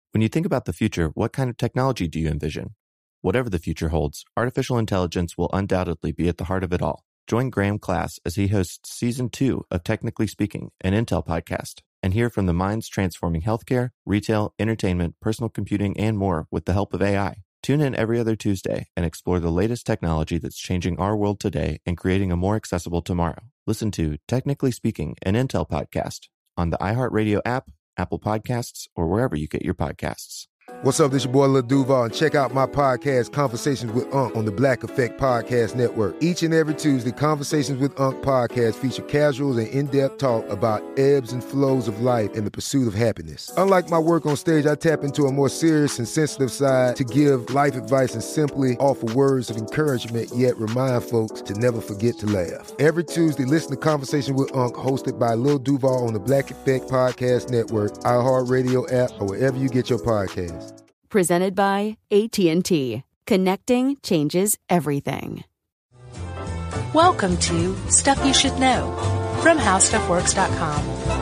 When you think about the future, what kind of technology do you envision? Whatever the future holds, artificial intelligence will undoubtedly be at the heart of it all. Join Graham Class as he hosts Season 2 of Technically Speaking, an Intel podcast, and hear from the minds transforming healthcare, retail, entertainment, personal computing, and more with the help of AI. Tune in every other Tuesday and explore the latest technology that's changing our world today and creating a more accessible tomorrow. Listen to Technically Speaking, an Intel podcast on the iHeartRadio app, Apple Podcasts, or wherever you get your podcasts. What's up, this your boy Lil Duval, and check out my podcast, Conversations with Unc, on the Black Effect Podcast Network. Each and every Tuesday, Conversations with Unc podcast feature casuals and in-depth talk about ebbs and flows of life and the pursuit of happiness. Unlike my work on stage, I tap into a more serious and sensitive side to give life advice and simply offer words of encouragement, yet remind folks to never forget to laugh. Every Tuesday, listen to Conversations with Unc, hosted by Lil Duval on the Black Effect Podcast Network, iHeartRadio app, or wherever you get your podcasts. Presented by AT&T. Connecting changes everything. Welcome to Stuff You Should Know from HowStuffWorks.com.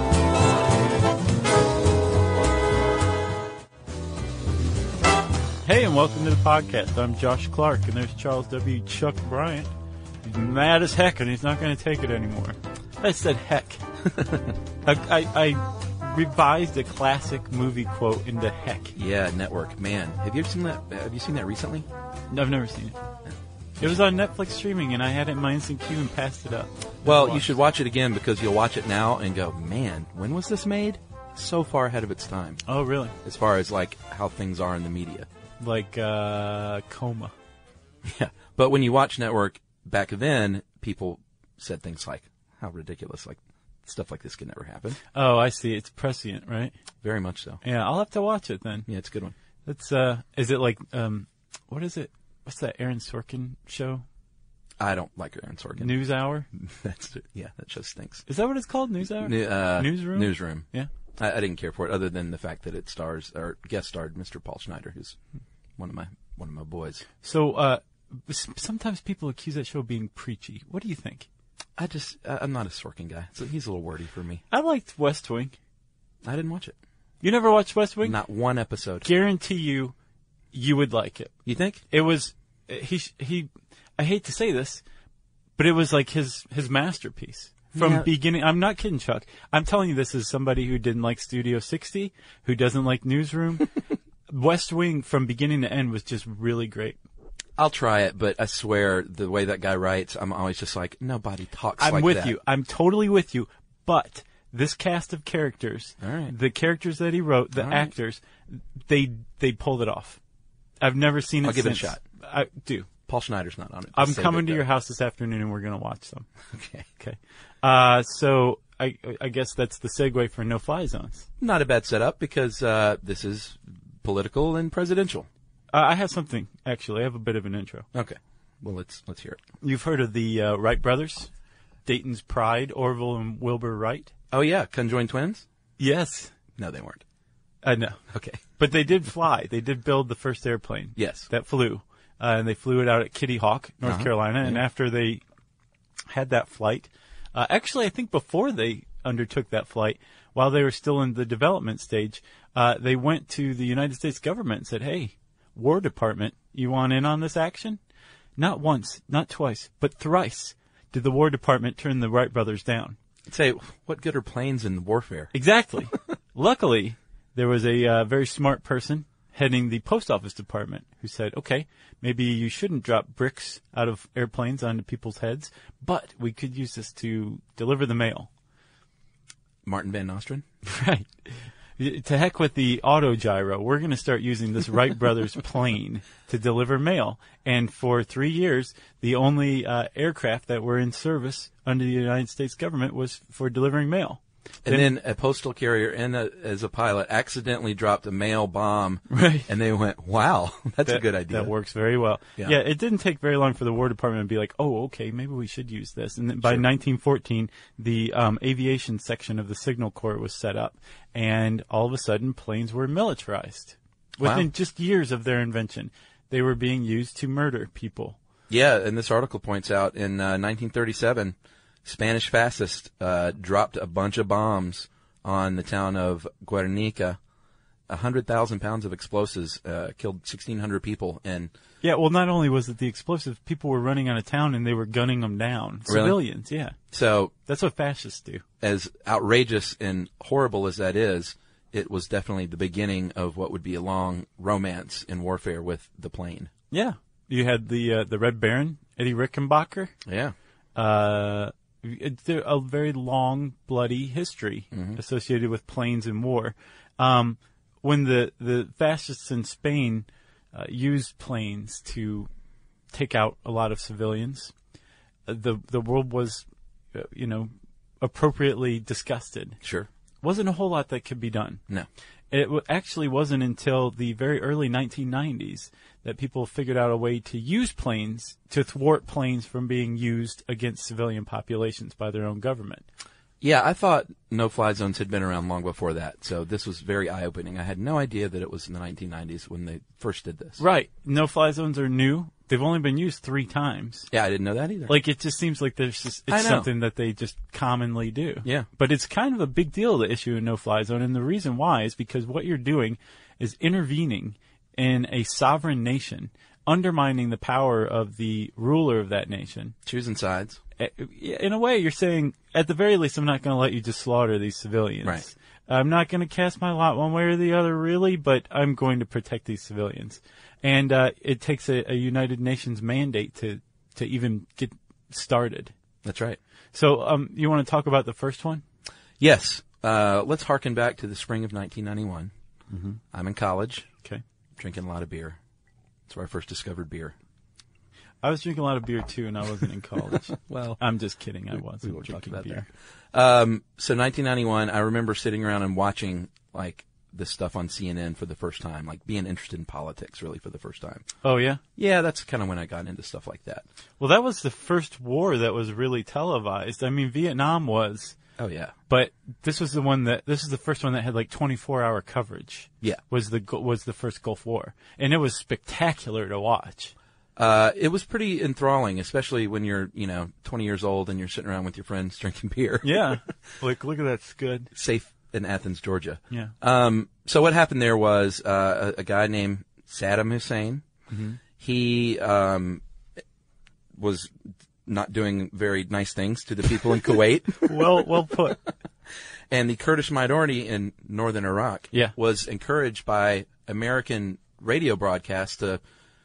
Hey, and welcome to the podcast. I'm Josh Clark, and there's Charles W. Chuck Bryant. He's mad as heck, and he's not going to take it anymore. I said heck. I revised a classic movie quote into heck. Yeah, Network. Man, have you ever seen that? Have you seen that recently? No, I've never seen it. It was on Netflix streaming, and I had it in my instant queue and passed it up. Well, you should watch it again because you'll watch it now and go, man, when was this made? So far ahead of its time. Oh, really? As far as like how things are in the media. Like Coma. Yeah, but when you watch Network back then, people said things like, how ridiculous, like stuff like this could never happen. Oh, I see. It's prescient, right? Very much so. Yeah, I'll have to watch it then. Yeah, it's a good one. It's is it like what is it? What's that Aaron Sorkin show? I don't like Aaron Sorkin. NewsHour? That show stinks. Is that what it's called? NewsHour? Newsroom? Newsroom. Yeah. I didn't care for it, other than the fact that it stars or guest starred Mr. Paul Schneider, who's one of my boys. So sometimes people accuse that show of being preachy. What do you think? I'm not a Sorkin guy, so he's a little wordy for me. I liked West Wing. I didn't watch it. You never watched West Wing? Not one episode. Guarantee you would like it. You think? It was he. I hate to say this, but it was like his masterpiece from beginning. I'm not kidding, Chuck. I'm telling you this as somebody who didn't like Studio 60, who doesn't like Newsroom. West Wing from beginning to end was just really great. I'll try it, but I swear the way that guy writes, I'm always just like, nobody talks like that. I'm with you. I'm totally with you. But this cast of characters, the characters that he wrote, the actors, they pulled it off. I've never seen it since. I'll give it a shot. I do. Paul Schneider's not on it. I'm coming to your house this afternoon, and we're going to watch them. Okay. So I guess that's the segue for no-fly zones. Not a bad setup because this is political and presidential. I have something, actually. I have a bit of an intro. Okay. Well, let's hear it. You've heard of the Wright brothers? Dayton's Pride, Orville and Wilbur Wright? Oh, yeah. Conjoined twins? Yes. No, they weren't. No. Okay. But they did fly. They did build the first airplane. Yes. That flew. And they flew it out at Kitty Hawk, North Carolina. And after they had that flight, actually, I think before they undertook that flight, while they were still in the development stage, they went to the United States government and said, hey, War Department, you want in on this action? Not once, not twice, but thrice did the War Department turn the Wright brothers down. Say, what good are planes in warfare? Exactly. Luckily, there was a very smart person heading the post office department who said, okay, maybe you shouldn't drop bricks out of airplanes onto people's heads, but we could use this to deliver the mail. Martin Van Nostrand? Right. To heck with the autogyro. We're going to start using this Wright brothers plane to deliver mail. And for 3 years, the only aircraft that were in service under the United States government was for delivering mail. And then a postal carrier as a pilot accidentally dropped a mail bomb. Right. And they went, wow, that's a good idea. That works very well. Yeah, it didn't take very long for the War Department to be like, oh, okay, maybe we should use this. And then by 1914, the aviation section of the Signal Corps was set up. And all of a sudden, planes were militarized. Within just years of their invention, they were being used to murder people. Yeah, and this article points out in 1937, Spanish fascists dropped a bunch of bombs on the town of Guernica, 100,000 pounds of explosives killed 1,600 people. And yeah, well, not only was it the explosives, people were running out of town and they were gunning them down. Really? Civilians, yeah. So that's what fascists do. As outrageous and horrible as that is, it was definitely the beginning of what would be a long romance in warfare with the plane. Yeah. You had the Red Baron, Eddie Rickenbacker. Yeah. It's a very long, bloody history associated with planes and war. When the fascists in Spain used planes to take out a lot of civilians, the world was, appropriately disgusted. Sure. Wasn't a whole lot that could be done. No. It actually wasn't until the very early 1990s that people figured out a way to use planes to thwart planes from being used against civilian populations by their own government. Yeah, I thought no-fly zones had been around long before that, so this was very eye-opening. I had no idea that it was in the 1990s when they first did this. Right. No-fly zones are new. They've only been used 3 times. Yeah, I didn't know that either. Like, it just seems like it's something that they just commonly do. Yeah. But it's kind of a big deal to issue a no-fly zone, and the reason why is because what you're doing is intervening in a sovereign nation, undermining the power of the ruler of that nation. Choosing sides. In a way, you're saying, at the very least, I'm not going to let you just slaughter these civilians. Right. I'm not going to cast my lot one way or the other, really, but I'm going to protect these civilians. And it takes a United Nations mandate to even get started. That's right. So you want to talk about the first one? Yes. Let's harken back to the spring of 1991. Mm-hmm. I'm in college. Okay. Drinking a lot of beer. That's where I first discovered beer. I was drinking a lot of beer, too, and I wasn't in college. Well, I'm just kidding. I wasn't we won't drinking talk about beer. That. So 1991, I remember sitting around and watching, this stuff on CNN for the first time, being interested in politics, really, for the first time. Oh, yeah? Yeah, that's kind of when I got into stuff like that. Well, that was the first war that was really televised. I mean, Vietnam was. Oh, yeah. But this is the first one that had 24-hour coverage. Yeah. Was the first Gulf War. And it was spectacular to watch. It was pretty enthralling, especially when you're, 20 years old and you're sitting around with your friends drinking beer. Yeah. Look at that scud. Safe in Athens, Georgia. Yeah. So what happened there was a guy named Saddam Hussein. Mm-hmm. He was not doing very nice things to the people in Kuwait. Well put. And the Kurdish minority in northern Iraq was encouraged by American radio broadcasts to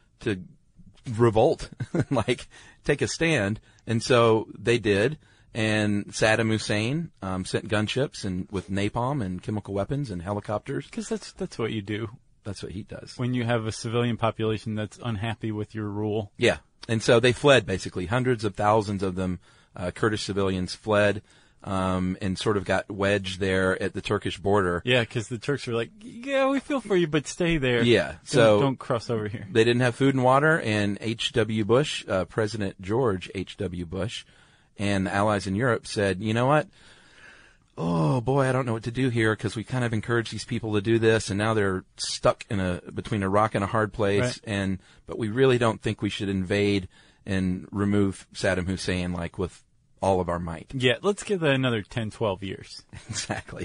revolt, take a stand. And so they did. And Saddam Hussein sent gunships and with napalm and chemical weapons and helicopters. Because that's what you do. That's what he does. When you have a civilian population that's unhappy with your rule. Yeah. And so they fled, basically. Hundreds of thousands of them, Kurdish civilians, fled and sort of got wedged there at the Turkish border. Yeah, because the Turks were like, yeah, we feel for you, but stay there. Yeah. Don't cross over here. They didn't have food and water, and H.W. Bush, President George H.W. Bush, and the allies in Europe said, you know what? Oh, boy, I don't know what to do here because we kind of encouraged these people to do this, and now they're stuck between a rock and a hard place, right. But we really don't think we should invade and remove Saddam Hussein with all of our might. Yeah, let's give that another 10, 12 years. Exactly.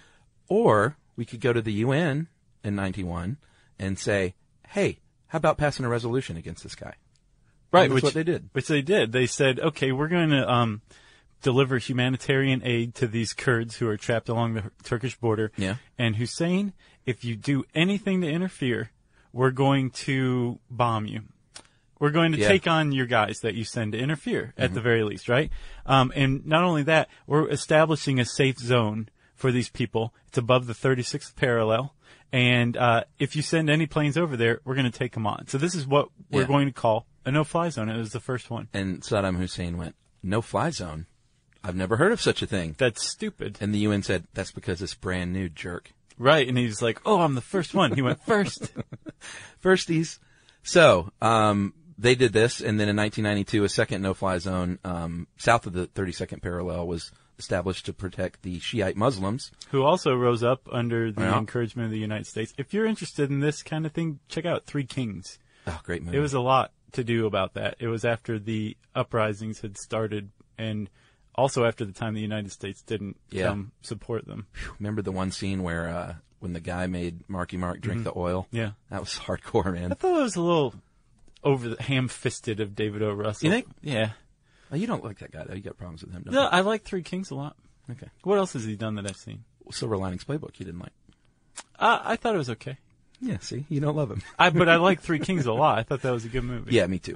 Or we could go to the UN in 91 and say, hey, how about passing a resolution against this guy? Right, that's what they did. Which they did. They said, okay, we're going to deliver humanitarian aid to these Kurds who are trapped along the Turkish border. Yeah. And Hussein, if you do anything to interfere, we're going to bomb you. We're going to take on your guys that you send to interfere, at the very least, right? And not only that, we're establishing a safe zone for these people. It's above the 36th parallel. And if you send any planes over there, we're going to take them on. So this is what we're going to call a no-fly zone. It was the first one. And Saddam Hussein went, no-fly zone? I've never heard of such a thing. That's stupid. And the UN said, that's because it's brand new, jerk. Right. And he's like, oh, I'm the first one. He went first. Firsties. So they did this, and then in 1992, a second no-fly zone south of the 32nd parallel was established to protect the Shiite Muslims. Who also rose up under the encouragement of the United States. If you're interested in this kind of thing, check out Three Kings. Oh, great movie. It was a lot to do about that. It was after the uprisings had started, and also after the time the United States didn't come support them. Remember the one scene where when the guy made Marky Mark drink the oil. Yeah. That was hardcore, man. I thought it was a little ham-fisted of David O. Russell. You think? Yeah. Oh, you don't like that guy, though. You got problems with him, don't No, you? I like Three Kings a lot. Okay. What else has he done that I've seen? Silver Linings Playbook you didn't like. I thought it was okay. Yeah, see? You don't love him. But I like Three Kings a lot. I thought that was a good movie. Yeah, me too.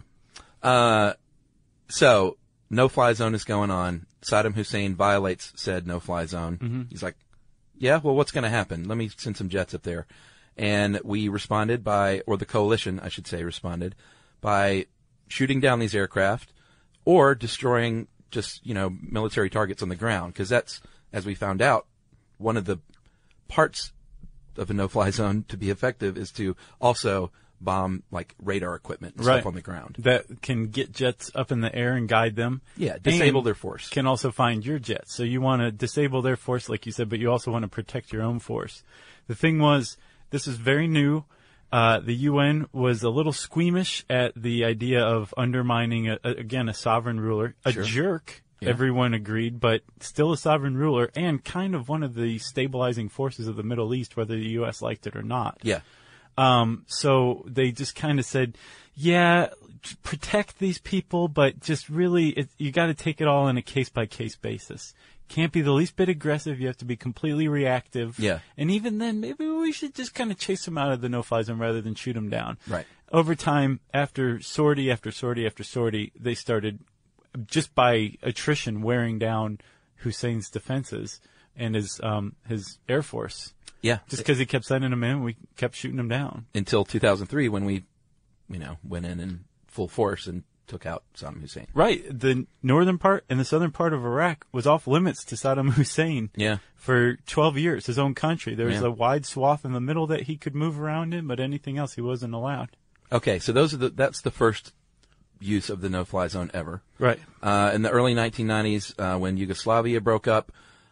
So, no-fly zone is going on. Saddam Hussein violates said no-fly zone. Mm-hmm. He's like, yeah, well, what's going to happen? Let me send some jets up there. And we responded or the coalition, I should say, responded by shooting down these aircraft or destroying just, military targets on the ground. Because that's, as we found out, one of the parts of a no-fly zone to be effective is to also bomb like radar equipment and stuff on the ground that can get jets up in the air and guide them. Yeah, disable their force. Can also find your jets. So you want to disable their force, like you said, but you also want to protect your own force. The thing was, this is very new. The UN was a little squeamish at the idea of undermining a sovereign ruler, a jerk. Yeah. Everyone agreed, but still a sovereign ruler and kind of one of the stabilizing forces of the Middle East, whether the U.S. liked it or not. Yeah. So they just kind of said, yeah, protect these people, but just really, you got to take it all on a case-by-case basis. Can't be the least bit aggressive. You have to be completely reactive. Yeah. And even then, maybe we should just kind of chase them out of the no-fly zone rather than shoot them down. Right. Over time, after sortie after sortie after sortie, they started, just by attrition, wearing down Hussein's defenses and his Air Force. Yeah. Just because he kept sending them in, we kept shooting them down. Until 2003 when we, went in full force and took out Saddam Hussein. Right. The northern part and the southern part of Iraq was off limits to Saddam Hussein. Yeah. For 12 years, his own country. There was a wide swath in the middle that he could move around in, but anything else he wasn't allowed. Okay, so that's the first use of the no-fly zone ever. Right. In the early 1990s, when Yugoslavia broke up,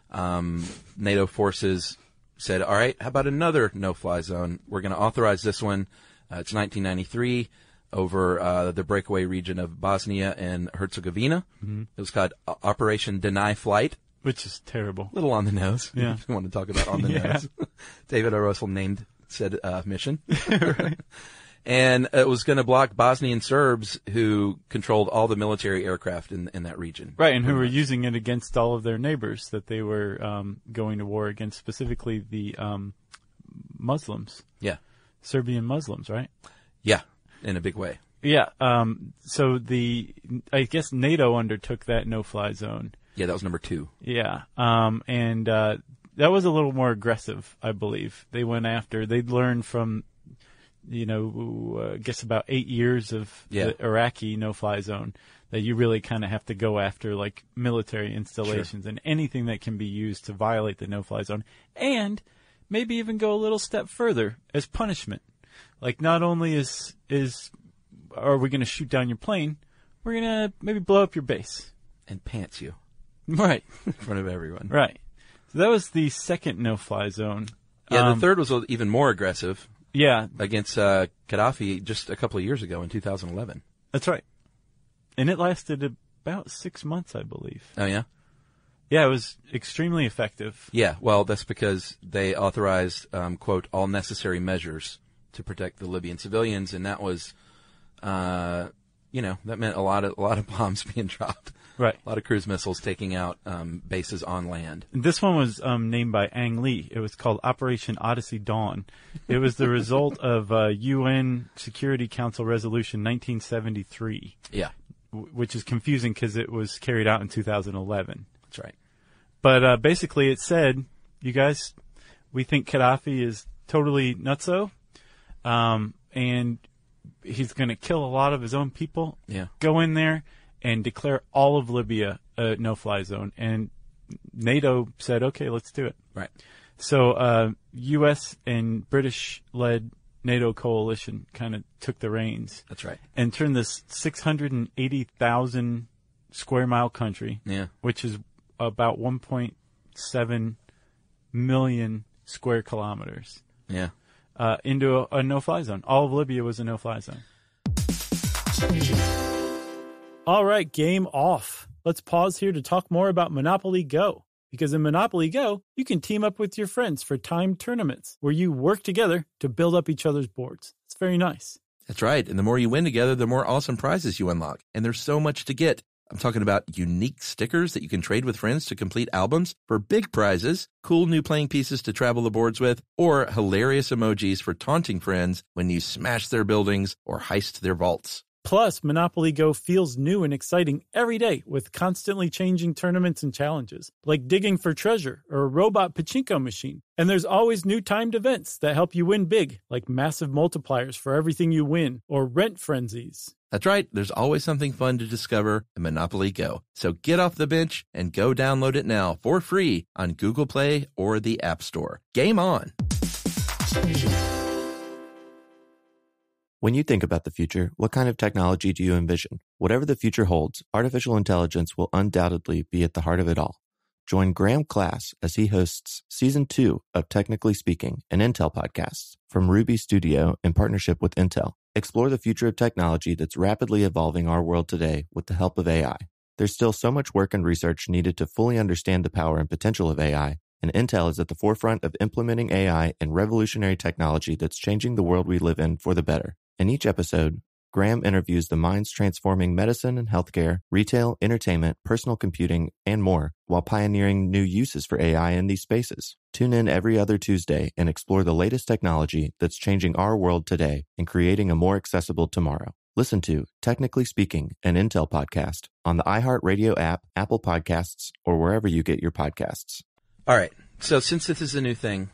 NATO forces said, all right, how about another no-fly zone? We're going to authorize this one. It's 1993 over the breakaway region of Bosnia and Herzegovina. Mm-hmm. It was called Operation Deny Flight. Which is terrible. A little on the nose. Yeah. If you want to talk about on the nose. David O. Russell named said mission. Right. And it was going to block Bosnian Serbs who controlled all the military aircraft in that region. Right, and who were using it against all of their neighbors that they were going to war against, specifically the Muslims. Yeah. Serbian Muslims, right? Yeah, in a big way. Yeah, so I guess NATO undertook that no-fly zone. Yeah, that was number 2. Yeah, and that was a little more aggressive, I believe. They'd learned from, I guess about 8 years of the Iraqi no-fly zone that you really kind of have to go after like military installations and anything that can be used to violate the no-fly zone, and maybe even go a little step further as punishment. Like not only are we going to shoot down your plane, we're going to maybe blow up your base. And pants you. Right. In front of everyone. Right. So that was the second no-fly zone. Yeah, the third was even more aggressive. Yeah. Against Gaddafi just a couple of years ago in 2011. That's right. And it lasted about 6 months, I believe. Oh, yeah? Yeah, it was extremely effective. Yeah, well, that's because they authorized, quote, all necessary measures to protect the Libyan civilians, and that was, that meant a lot of bombs being dropped. Right. A lot of cruise missiles taking out bases on land. This one was named by Ang Lee. It was called Operation Odyssey Dawn. It was the result of UN Security Council Resolution 1973. Yeah. Which is confusing because it was carried out in 2011. That's right. But basically it said, you guys, we think Gaddafi is totally nutso, and he's going to kill a lot of his own people. Yeah. Go in there and declare all of Libya a no-fly zone. And NATO said, okay, let's do it. Right. So U.S. and British-led NATO coalition kind of took the reins. That's right. And turned this 680,000 square mile country, which is about 1.7 million square kilometers, into a no-fly zone. All of Libya was a no-fly zone. All right, game off. Let's pause here to talk more about Monopoly Go. Because in Monopoly Go, you can team up with your friends for timed tournaments where you work together to build up each other's boards. It's very nice. That's right. And the more you win together, the more awesome prizes you unlock. And there's so much to get. I'm talking about unique stickers that you can trade with friends to complete albums for big prizes, cool new playing pieces to travel the boards with, or hilarious emojis for taunting friends when you smash their buildings or heist their vaults. Plus, Monopoly Go feels new and exciting every day with constantly changing tournaments and challenges, like digging for treasure or a robot pachinko machine. And there's always new timed events that help you win big, like massive multipliers for everything you win or rent frenzies. That's right. There's always something fun to discover in Monopoly Go. So get off the bench and go download it now for free on Google Play or the App Store. Game on! When you think about the future, what kind of technology do you envision? Whatever the future holds, artificial intelligence will undoubtedly be at the heart of it all. Join Graham Class as he hosts Season 2 of Technically Speaking, an Intel podcast from Ruby Studio in partnership with Intel. Explore the future of technology that's rapidly evolving our world today with the help of AI. There's still so much work and research needed to fully understand the power and potential of AI, and Intel is at the forefront of implementing AI and revolutionary technology that's changing the world we live in for the better. In each episode, Graham interviews the minds transforming medicine and healthcare, retail, entertainment, personal computing, and more, while pioneering new uses for AI in these spaces. Tune in every other Tuesday and explore the latest technology that's changing our world today and creating a more accessible tomorrow. Listen to Technically Speaking, an Intel podcast on the iHeartRadio app, Apple Podcasts, or wherever you get your podcasts. All right. So since this is a new thing,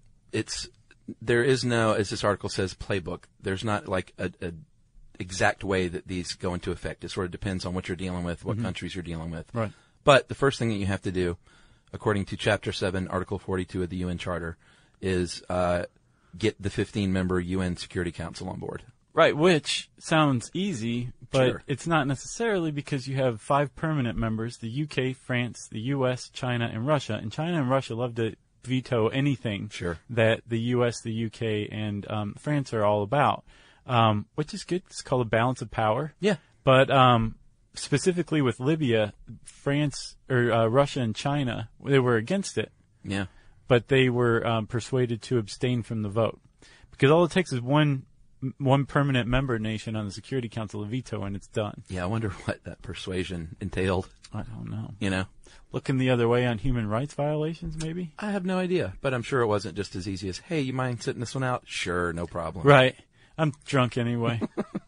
there is no, as this article says, playbook. There's not like a exact way that these go into effect. It sort of depends on what you're dealing with, what countries you're dealing with. Right. But the first thing that you have to do, according to Chapter 7, Article 42 of the UN Charter, is get the 15-member UN Security Council on board. Right, which sounds easy, but Sure. It's not necessarily, because you have 5 permanent members, the UK, France, the US, China, and Russia. And China and Russia love to veto anything Sure. that the US, the UK, and France are all about, which is good. It's called a balance of power. Yeah. But specifically with Libya, France or Russia and China, they were against it, Yeah. but they were persuaded to abstain from the vote, because all it takes is one permanent member nation on the Security Council to veto, and it's done. Yeah, I wonder what that persuasion entailed, I don't know. you know? Looking the other way on human rights violations, maybe? I have no idea, but I'm sure it wasn't just as easy as, hey, you mind sitting this one out? Sure, no problem. Right. I'm drunk anyway.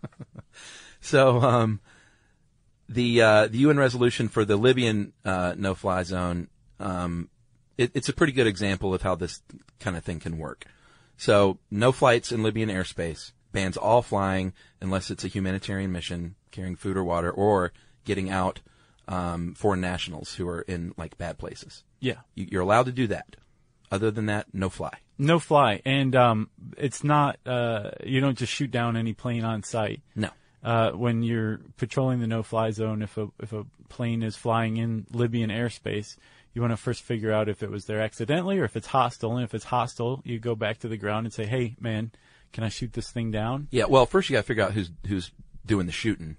So, the UN resolution for the Libyan no-fly zone, it's a pretty good example of how this kind of thing can work. So, no flights in Libyan airspace, bans all flying unless it's a humanitarian mission, carrying food or water, or getting out foreign nationals who are in like bad places. Yeah. You're allowed to do that. Other than that, no fly. No fly. And it's not, you don't just shoot down any plane on sight. No. When you're patrolling the no-fly zone, if a plane is flying in Libyan airspace, you want to first figure out if it was there accidentally or if it's hostile. And if it's hostile, you go back to the ground and say, hey, man, can I shoot this thing down? Yeah, well, first you got to figure out who's doing the shooting.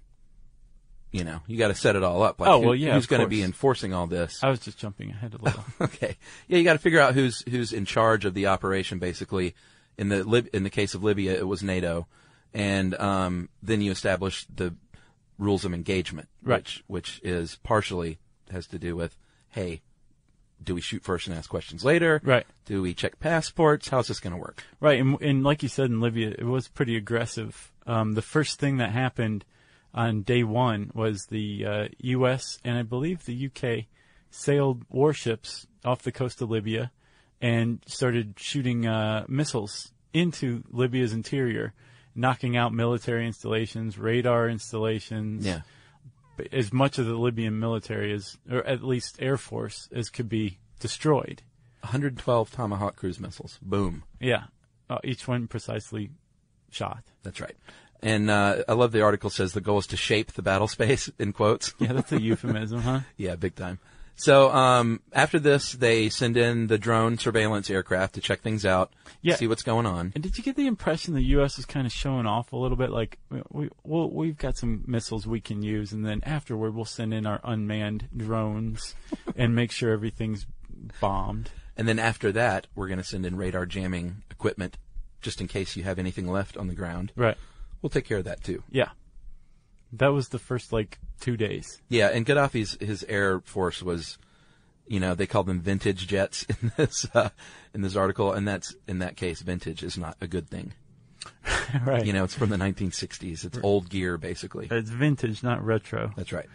You know, you got to set it all up. Like, who's going to be enforcing all this? I was just jumping ahead a little. Okay. Yeah, you got to figure out who's in charge of the operation. Basically, in the case of Libya, it was NATO, and then you establish the rules of engagement, right? Which is partially has to do with, hey, do we shoot first and ask questions later? Right. Do we check passports? How's this going to work? Right. And like you said, in Libya, it was pretty aggressive. The first thing that happened on day one was the U.S. and I believe the U.K. sailed warships off the coast of Libya and started shooting missiles into Libya's interior, knocking out military installations, radar installations. Yeah. As much of the Libyan military or at least Air Force, as could be destroyed. 112 Tomahawk cruise missiles. Boom. Yeah. Each one precisely shot. That's right. And I love the article says the goal is to shape the battle space, in quotes. Yeah, that's a euphemism, huh? Yeah, big time. So after this, they send in the drone surveillance aircraft to check things out, see what's going on. And did you get the impression the U.S. is kind of showing off a little bit? Like, we've got some missiles we can use, and then afterward we'll send in our unmanned drones and make sure everything's bombed. And then after that, we're going to send in radar jamming equipment just in case you have anything left on the ground. Right. We'll take care of that too. Yeah. That was the first, 2 days. Yeah, and Gaddafi's his air force was, they called them vintage jets in this article, and that's, in that case, vintage is not a good thing. Right. It's from the 1960s. It's old gear, basically. It's vintage, not retro. That's right.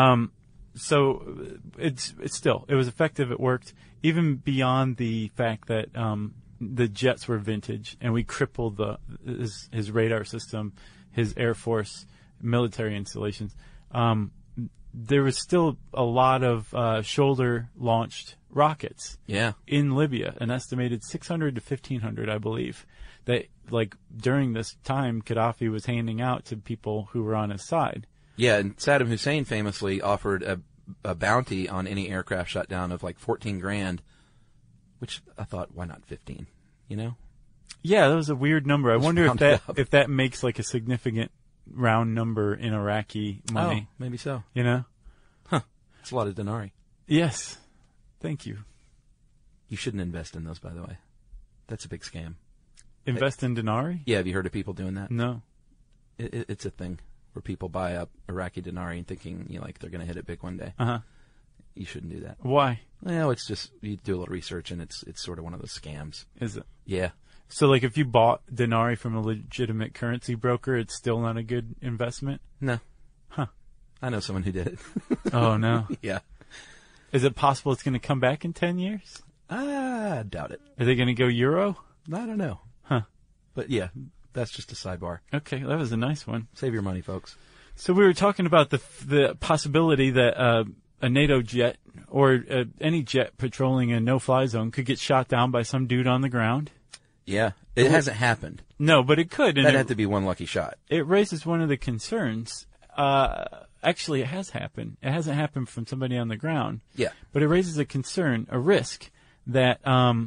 So it was effective. It worked even beyond the fact that the jets were vintage, and we crippled his radar system, his Air Force military installations. There was still a lot of shoulder-launched rockets. Yeah. In Libya, an estimated 600 to 1,500, I believe, that during this time Gaddafi was handing out to people who were on his side. Yeah, and Saddam Hussein famously offered a bounty on any aircraft shot down of $14,000, which I thought, why not 15? Yeah, that was a weired number. I wonder if that makes a significant round number in Iraqi money. Oh, maybe so. Huh. It's a lot of denarii. Yes. Thank you. You shouldn't invest in those, by the way. That's a big scam. Invest in denarii? Yeah, have you heard of people doing that? No. It's a thing where people buy up Iraqi denarii and thinking, they're going to hit it big one day. Uh-huh. You shouldn't do that. Why? Well, it's just, you do a little research and it's sort of one of those scams. Is it? Yeah. So, if you bought denarii from a legitimate currency broker, it's still not a good investment? No. Huh. I know someone who did it. Oh, no. Yeah. Is it possible it's going to come back in 10 years? I doubt it. Are they going to go euro? I don't know. Huh. But yeah, that's just a sidebar. Okay, that was a nice one. Save your money, folks. So we were talking about the possibility that a NATO jet or any jet patrolling a no-fly zone could get shot down by some dude on the ground. Yeah. It hasn't happened. No, but it could. That'd have to be one lucky shot. It raises one of the concerns. Actually, it has happened. It hasn't happened from somebody on the ground. Yeah. But it raises a concern, a risk, that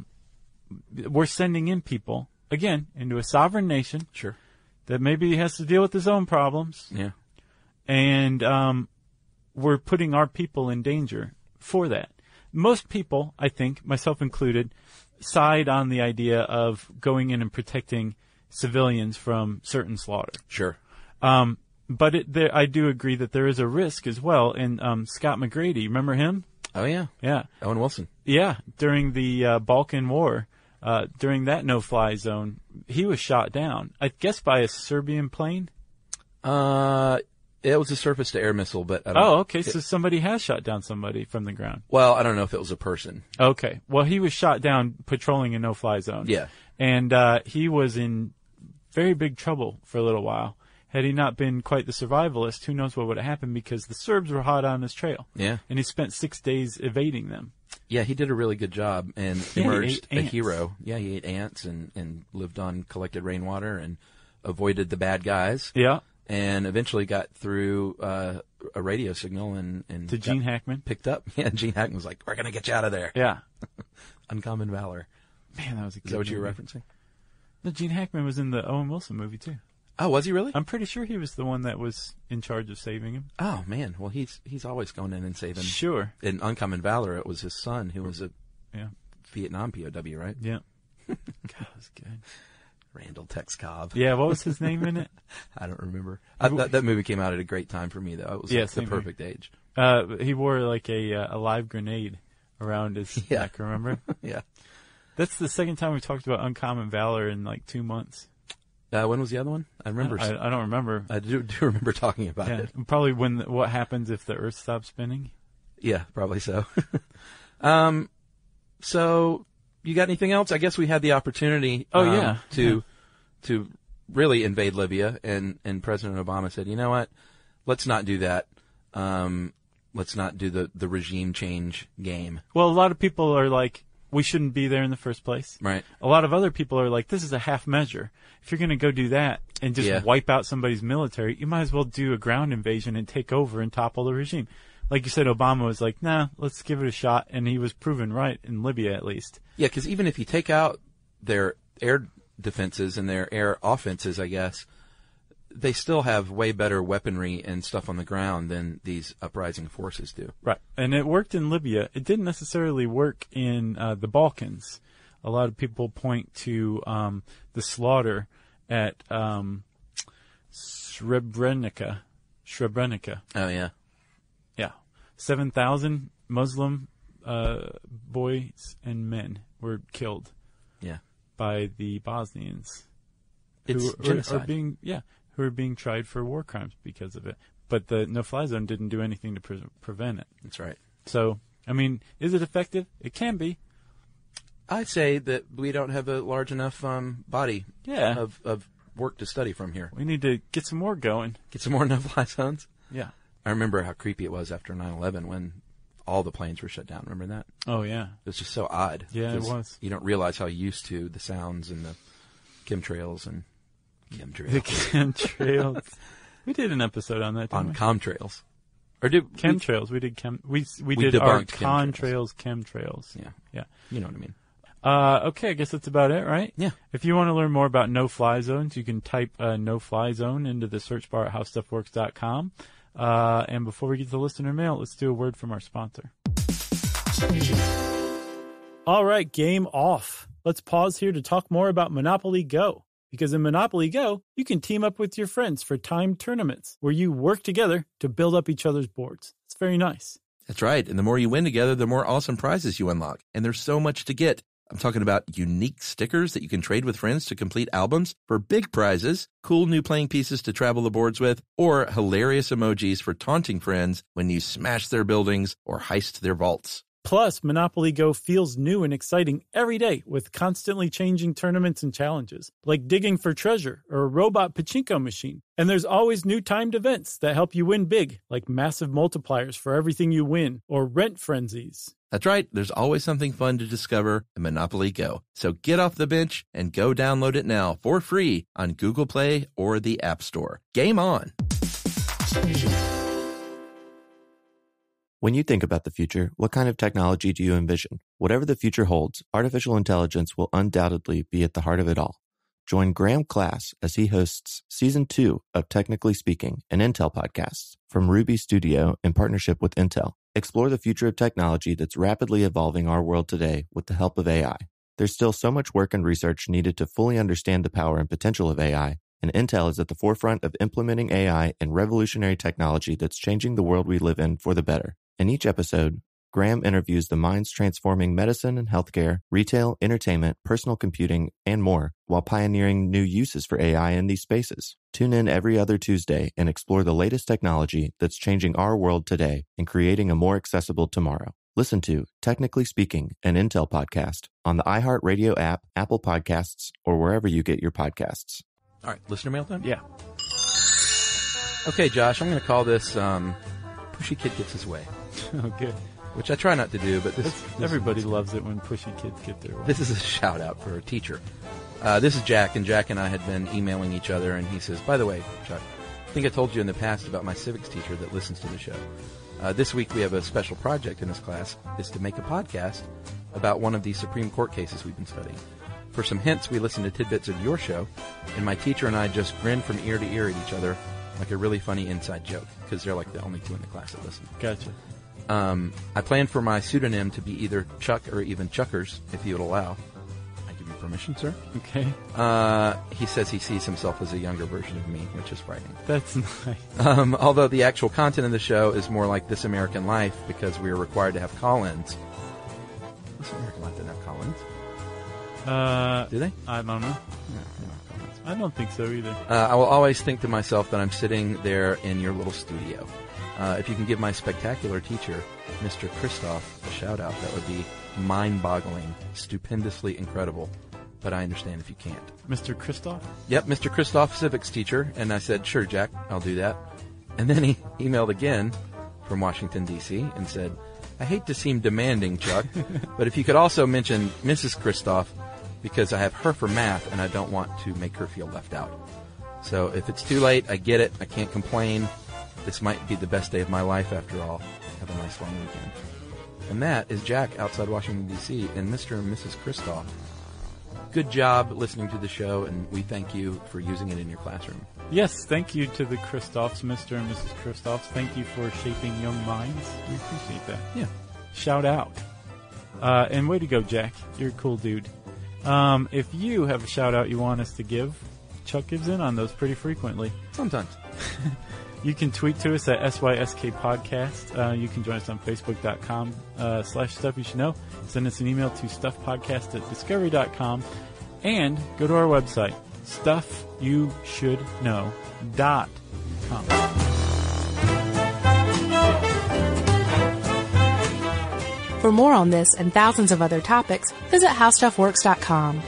we're sending in people, again, into a sovereign nation. Sure. That maybe has to deal with its own problems. Yeah. And we're putting our people in danger for that. Most people, I think, myself included, side on the idea of going in and protecting civilians from certain slaughter. Sure. But I do agree that there is a risk as well. And Scott McGrady, remember him? Oh, yeah. Yeah. Owen Wilson. Yeah. During the Balkan War, during that no-fly zone, he was shot down, I guess by a Serbian plane? It was a surface-to-air missile, but I don't Oh, okay. So somebody has shot down somebody from the ground. Well, I don't know if it was a person. Okay. Well, he was shot down patrolling a no-fly zone. Yeah. And he was in very big trouble for a little while. Had he not been quite the survivalist, who knows what would have happened, because the Serbs were hot on his trail. Yeah. And he spent 6 days evading them. Yeah, he did a really good job and Yeah, emerged he ate a ants. hero. Yeah, he ate ants and lived on collected rainwater and avoided the bad guys. Yeah. And eventually got through a radio signal and To Gene Hackman. picked up. Yeah, Gene Hackman was like, "We're gonna get you out of there." Yeah. Uncommon valor. Man, that was a good Is that what you were movie. referencing? No, Gene Hackman was in the Owen Wilson movie, too. Oh, was he really? I'm pretty sure he was the one that was in charge of saving him. Oh man, well he's always going in and saving. Sure. In Uncommon Valor, it was his son who was a Yeah. Vietnam POW, right? Yeah. God, that was good. Randall Tex Cobb. Yeah, what was his name in it? I don't remember. That movie came out at a great time for me, though. It was Yeah, like the same here. perfect age. He wore like a live grenade around his Yeah. neck, remember? Yeah. That's the second time we talked about Uncommon Valor in 2 months. When was the other one? I remember. I don't remember. I do remember talking about Yeah, it. probably what happens if the Earth stops spinning. Yeah, probably so. So you got anything else? I guess we had the opportunity. To really invade Libya, and President Obama said, "You know what? Let's not do that. Let's not do the regime change game." Well, a lot of people are like, we shouldn't be there in the first place. Right. A lot of other people are like, this is a half measure. If you're going to go do that and just Yeah. wipe out somebody's military, you might as well do a ground invasion and take over and topple the regime. Like you said, Obama was like, nah, let's give it a shot. And he was proven right in Libya, at least. Yeah, because even if you take out their air defenses and their air offenses, I guess, they still have way better weaponry and stuff on the ground than these uprising forces do. Right. And it worked in Libya. It didn't necessarily work in the Balkans. A lot of people point to the slaughter at Srebrenica. Oh, yeah. Yeah. 7,000 Muslim boys and men were killed by the Bosnians. It's genocide. Who are being tried for war crimes because of it. But the no-fly zone didn't do anything to prevent it. That's right. So, I mean, is it effective? It can be. I'd say that we don't have a large enough body of work to study from here. We need to get some more going. Get some more no-fly zones? Yeah. I remember how creepy it was after 9/11 when all the planes were shut down. Remember that? Oh, yeah. It was just so odd. Yeah, it was. You don't realize how used to the sounds and the chemtrails and chemtrails. The chemtrails. We did an episode on that, didn't on we? chemtrails. Or did chemtrails. We did we We did our debunked contrails, chemtrails. Yeah. Yeah. You know what I mean. Okay, I guess that's about it, right? Yeah. If you want to learn more about no-fly zones, you can type no-fly zone into the search bar at howstuffworks.com. And before we get to listener mail, let's do a word from our sponsor. All right, game off. Let's pause here to talk more about Monopoly Go. Because in Monopoly Go, you can team up with your friends for timed tournaments where you work together to build up each other's boards. It's very nice. That's right. And the more you win together, the more awesome prizes you unlock. And there's so much to get. I'm talking about unique stickers that you can trade with friends to complete albums for big prizes, cool new playing pieces to travel the boards with, or hilarious emojis for taunting friends when you smash their buildings or heist their vaults. Plus, Monopoly Go feels new and exciting every day with constantly changing tournaments and challenges, like digging for treasure or a robot pachinko machine. And there's always new timed events that help you win big, like massive multipliers for everything you win or rent frenzies. That's right. There's always something fun to discover in Monopoly Go. So get off the bench and go download it now for free on Google Play or the App Store. Game on! When you think about the future, what kind of technology do you envision? Whatever the future holds, artificial intelligence will undoubtedly be at the heart of it all. Join Graham Class as he hosts Season 2 of Technically Speaking, an Intel podcast from Ruby Studio in partnership with Intel. Explore the future of technology that's rapidly evolving our world today with the help of AI. There's still so much work and research needed to fully understand the power and potential of AI, and Intel is at the forefront of implementing AI and revolutionary technology that's changing the world we live in for the better. In each episode, Graham interviews the minds transforming medicine and healthcare, retail, entertainment, personal computing, and more, while pioneering new uses for AI in these spaces. Tune in every other Tuesday and explore the latest technology that's changing our world today and creating a more accessible tomorrow. Listen to Technically Speaking, an Intel podcast on the iHeartRadio app, Apple Podcasts, or wherever you get your podcasts. All right, listener mail time? Yeah. Okay, Josh, I'm going to call this Pushy Kid Gets His Way. Oh, good. Which I try not to do, but this everybody loves it when pushy kids get their way. This is a shout out for a teacher. This is Jack, and Jack and I had been emailing each other, and he says, by the way, Chuck, I think I told you in the past about my civics teacher that listens to the show. This week we have a special project in his class, is to make a podcast about one of these Supreme Court cases we've been studying. For some hints, we listened to tidbits of your show, and my teacher and I just grinned from ear to ear at each other like a really funny inside joke, because they're like the only two in the class that listen. Gotcha. I plan for my pseudonym to be either Chuck or even Chuckers, if you would allow. I give you permission, sir. Okay. He says he sees himself as a younger version of me, which is frightening. That's nice. Although the actual content of the show is more like This American Life, because we are required to have call-ins. This American Life didn't have call-ins. Do they? I don't know. No, I don't think so either. I will always think to myself that I'm sitting there in your little studio. If you can give my spectacular teacher, Mr. Christoph, a shout-out, that would be mind-boggling, stupendously incredible. But I understand if you can't. Mr. Christoph? Yep, Mr. Christoph, civics teacher. And I said, sure, Jack, I'll do that. And then he emailed again from Washington, D.C. and said, I hate to seem demanding, Chuck, but if you could also mention Mrs. Christoph, because I have her for math and I don't want to make her feel left out. So if it's too late, I get it. I can't complain. This might be the best day of my life after all. Have a nice long weekend. And that is Jack outside Washington, D.C. and Mr. and Mrs. Christoph. good job listening to the show, and we thank you for using it in your classroom. Yes, thank you to the Kristoffs, Mr. and Mrs. Kristoffs. Thank you for shaping young minds. We appreciate that. Yeah. Shout out. And way to go, Jack. You're a cool dude. If you have a shout out you want us to give, Chuck gives in on those pretty frequently. Sometimes. You can tweet to us at SYSK Podcast. You can join us on Facebook.com /Stuff You Should Know. Send us an email to stuffpodcast@discovery.com. And go to our website, StuffYouShouldKnow.com. For more on this and thousands of other topics, visit HowStuffWorks.com.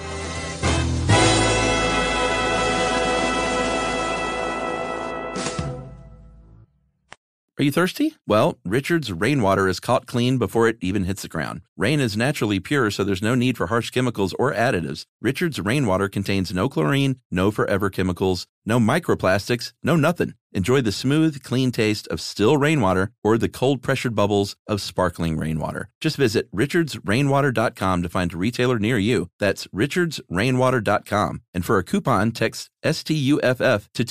Are you thirsty? Well, Richard's rainwater is caught clean before it even hits the ground. Rain is naturally pure, so there's no need for harsh chemicals or additives. Richard's rainwater contains no chlorine, no forever chemicals, no microplastics, no nothing. Enjoy the smooth, clean taste of still rainwater or the cold-pressured bubbles of sparkling rainwater. Just visit richardsrainwater.com to find a retailer near you. That's richardsrainwater.com. And for a coupon, text STUFF to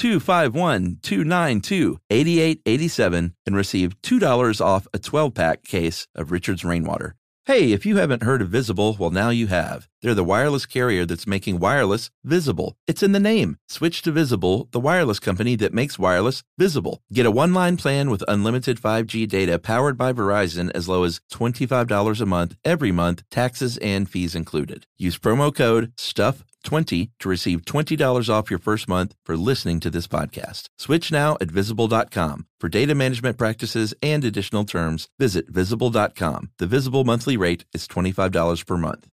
251-292-8887 and receive $2 off a 12-pack case of Richard's Rainwater. Hey, if you haven't heard of Visible, well, now you have. They're the wireless carrier that's making wireless visible. It's in the name. Switch to Visible, the wireless company that makes wireless visible. Get a one-line plan with unlimited 5G data powered by Verizon as low as $25 a month, every month, taxes and fees included. Use promo code STUFF20 to receive $20 off your first month for listening to this podcast. Switch now at Visible.com. For data management practices and additional terms, visit Visible.com. The Visible monthly rate is $25 per month.